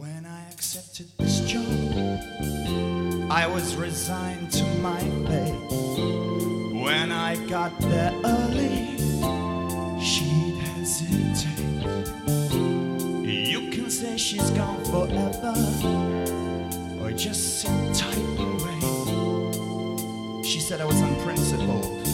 When I accepted this job, I was resigned to my fate. When I got there early, she'd hesitate. You can say she's gone forever, or just sit tight and wait. She said I was unprincipled,